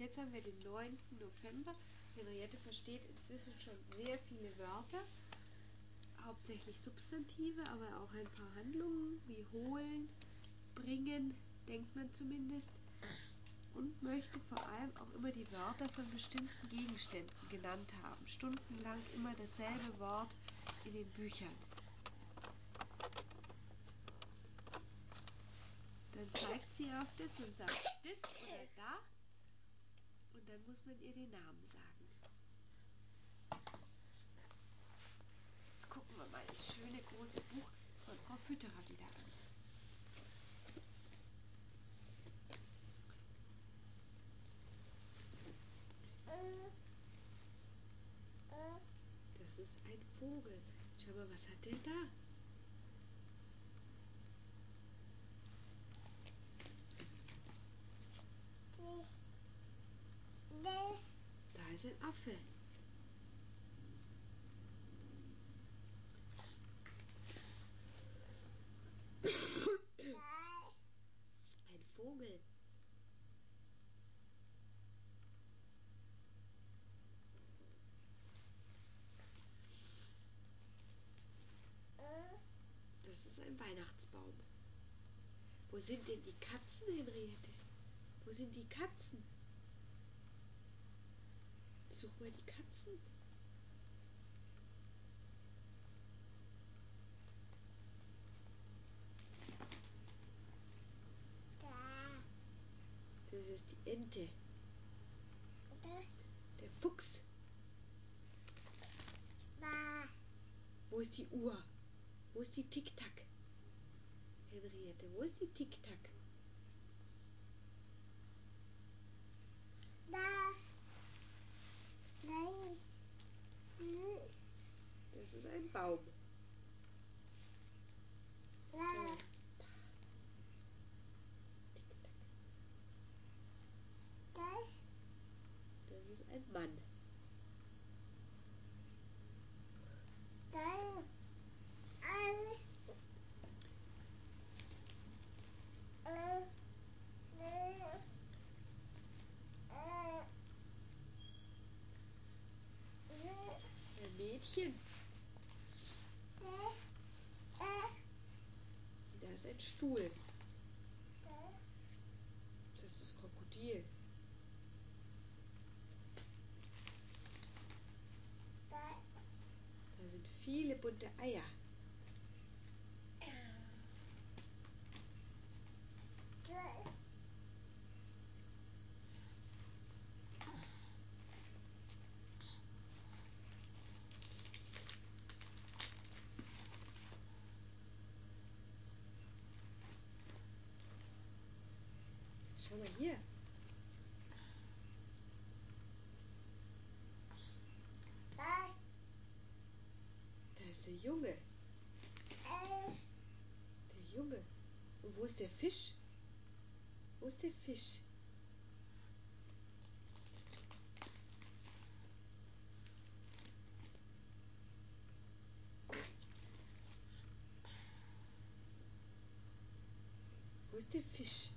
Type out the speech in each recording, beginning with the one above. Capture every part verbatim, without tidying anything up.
jetzt haben wir den neunten November. Henriette versteht inzwischen schon sehr viele Wörter, hauptsächlich Substantive, aber auch ein paar Handlungen wie holen, bringen, denkt man zumindest, und möchte vor allem auch immer die Wörter von bestimmten Gegenständen genannt haben. Stundenlang immer dasselbe Wort in den Büchern. Dann zeigt sie auf das und sagt das oder da, und dann muss man ihr den Namen sagen. Jetzt gucken wir mal das schöne große Buch von Frau Fütterer wieder an. Das ist ein Vogel. Schau mal, was hat der da? Da ist ein Affe. Ein Vogel. Das ist ein Weihnachtsbaum. Wo sind denn die Katzen, Henriette? Wo sind die Katzen? Such mal die Katzen. Da. Das ist die Ente. Da. Der Fuchs. Da. Wo ist die Uhr? Wo ist die Tic-Tac? Henriette, wo ist die Tic-Tac? Da. Nein. Das ist ein Baum. Da. Tic-Tac. Da. Das ist ein Mann. Da. Ein. Äh. Nee. Äh. Nee. Ein Mädchen. Da. Äh. Da ist ein Stuhl. Da. Das ist das Krokodil. Da. Da sind viele bunte Eier. Da. Schau mal hier. Da. Da ist der Junge. Äh. Der Junge. Und wo ist der Fisch? Wo ist der Fisch? Wo ist der Fisch?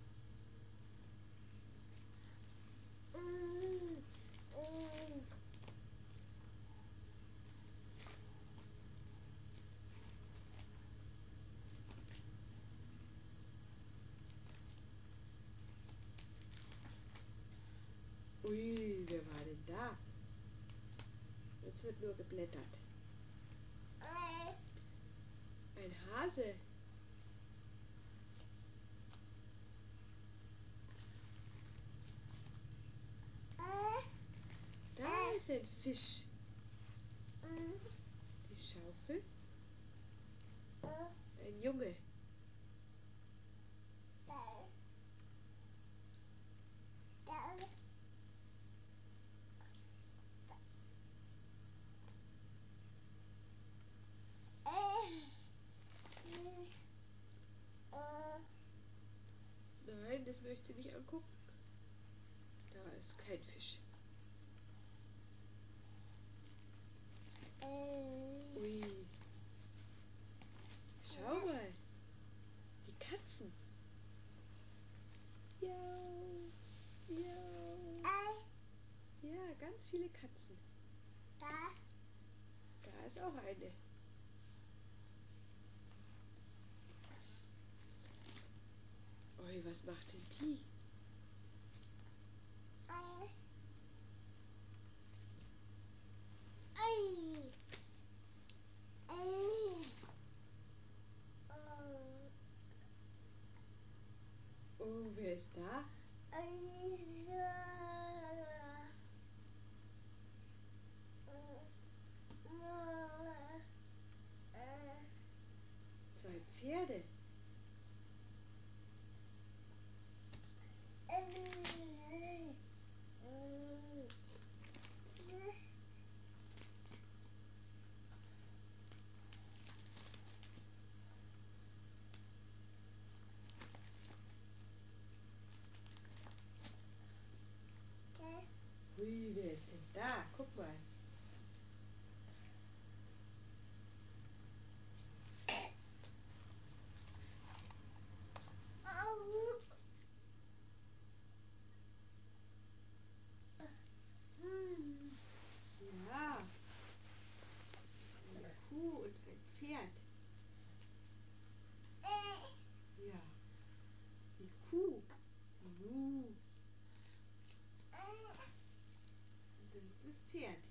Mm. Mm. Ui, wer war denn da? Jetzt wird nur geblättert. Äh. Ein Hase. Äh. Da ist ein Fisch. Mm. Die Schaufel. Äh. Ein Junge. Da. Da. Äh. Äh. Nein, das möchte ich nicht angucken. Da ist kein Fisch. Äh. Ui. Schau mal. Die Katzen. Miau. Miau. Äh. ganz viele Katzen. Da. Da ist auch eine. Ui, was macht denn die? Ei. Ei. Ei. Oh. Oh, wer ist da? Ei. Zwei Pferde. Ui, wer ist denn da? Guck mal. Ja, eine Kuh und ein Pferd. Ja, die Kuh. Mu. Und das ist das Pferd.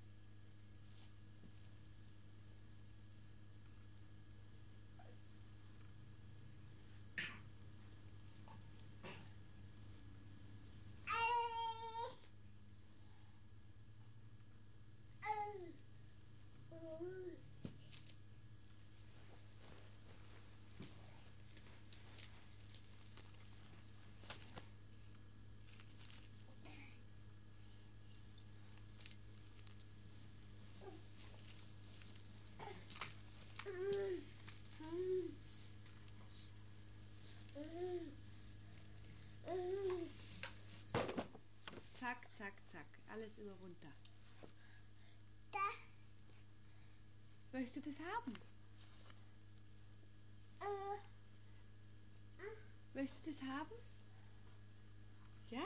Zack, zack, zack. Alles immer runter. Da. Möchtest du das haben? Möchtest du das haben? Ja?